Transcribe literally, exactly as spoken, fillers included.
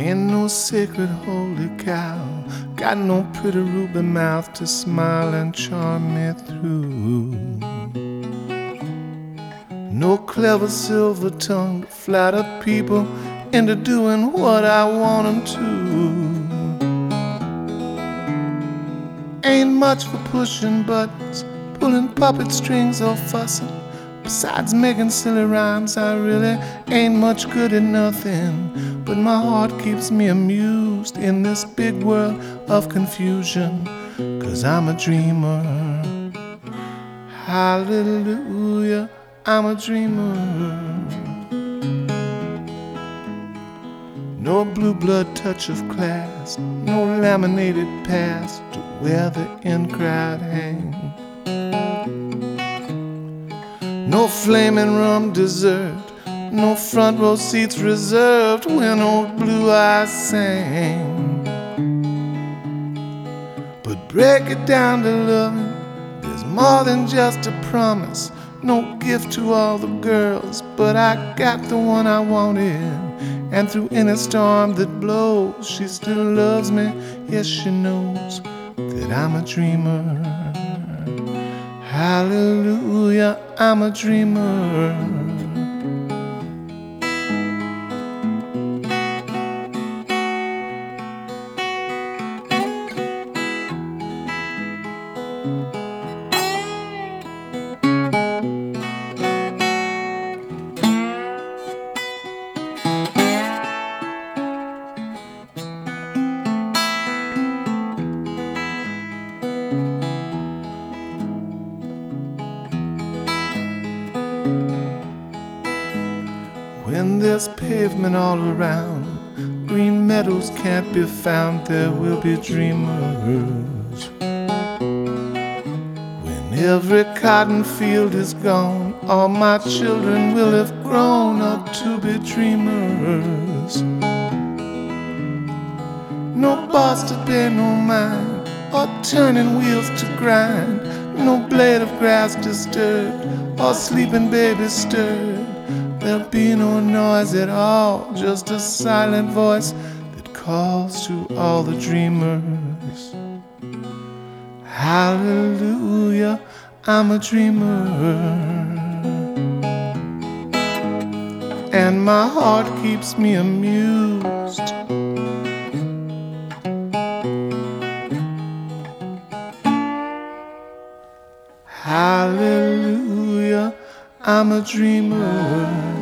Ain't no sacred holy cow, got no pretty ruby mouth to smile and charm me through. No clever silver tongue to flatter people into doing what I want them to. Ain't much for pushing buttons, pulling puppet strings or fussing. Besides making silly rhymes, I really ain't much good at nothing. But my heart keeps me amused in this big world of confusion, 'cause I'm a dreamer. Hallelujah, I'm a dreamer. No blue blood touch of class, no laminated past to where the in-crowd hang. No flaming rum dessert, no front row seats reserved when old Blue Eyes sang. But break it down to loving, there's more than just a promise. No gift to all the girls, but I got the one I wanted. And through any storm that blows, she still loves me. Yes, she knows that I'm a dreamer. Hallelujah, I'm a dreamer. When there's pavement all around, green meadows can't be found, there will be dreamers. When every cotton field is gone, all my children will have grown up to be dreamers. No boss to pay no mind, or turning wheels to grind, no blade of grass disturbed, or sleeping baby stirred. There'll be no noise at all, just a silent voice that calls to all the dreamers. Hallelujah, I'm a dreamer. And my heart keeps me amused. Hallelujah, I'm a dreamer.